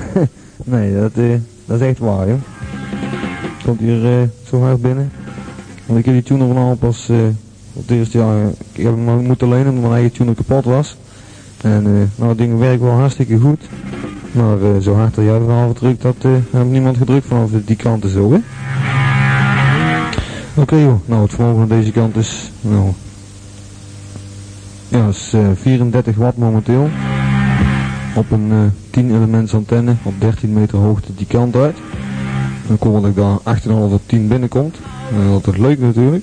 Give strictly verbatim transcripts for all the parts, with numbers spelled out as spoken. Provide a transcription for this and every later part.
Nee, dat, uh, dat is echt waar, joh. Komt hier uh, zo hard binnen. Want ik heb die tuner vanavond pas uh, op het eerste jaar, ik heb hem moeten lenen omdat mijn eigen tuner kapot was. En uh, nou, het ding werkt wel hartstikke goed. Maar uh, zo hard dat jij vanavond drukt, dat uh, heeft niemand gedrukt vanaf die kant en zo, hè. Oké okay, joh, nou het volgende aan deze kant is, nou, ja, is uh, vierendertig watt momenteel. Op een uh, tien elements antenne op dertien meter hoogte die kant uit. Dan kom dat ik daar acht komma vijf op tien binnenkomt. Uh, dat is leuk natuurlijk.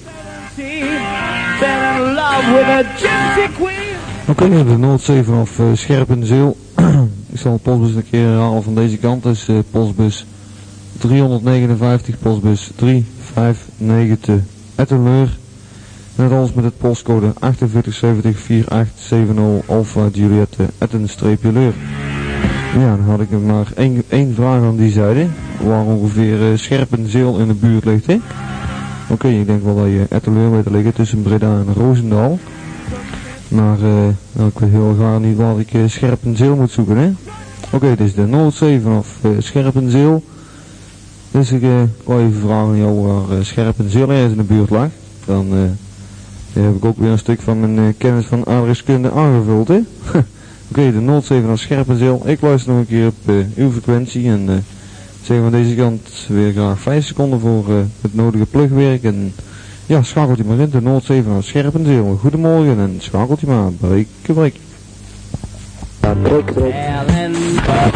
Oké, okay, de Noordzee vanaf uh, Scherpenzeel. Ik zal de postbus een keer herhalen van deze kant. Dat is uh, postbus driehonderdnegenenvijftig, postbus drie vijf negen te Etteleur. Net als met het postcode achtenveertig zeventig vier acht zeven nul Alpha Juliette Etten-Leur. Ja, dan had ik nog maar één, één vraag aan die zijde. Waar ongeveer uh, Scherpenzeel in de buurt ligt, hè? Oké, okay, ik denk wel dat je Etteleur weet te liggen tussen Breda en Roosendaal. Maar uh, nou, ik weet heel graag niet waar ik uh, Scherpenzeel moet zoeken, hè? Oké, okay, dit is de Noordzee vanaf uh, Scherpenzeel. Dus ik uh, wou even vragen aan jou waar uh, Scherpenzeel ergens in de buurt lag. Dan uh, heb ik ook weer een stuk van mijn uh, kennis van aardrijkskunde aangevuld, hè? Oké, okay, de Noordzee vanaf Scherpenzeel. Ik luister nog een keer op uh, uw frequentie en uh, zeg van deze kant weer graag vijf seconden voor uh, het nodige plugwerk. En ja, schakelt u maar in, de Noordzee vanaf Scherpenzeel. Goedemorgen en schakelt u maar. Breek, breek. Ja, breek, breek.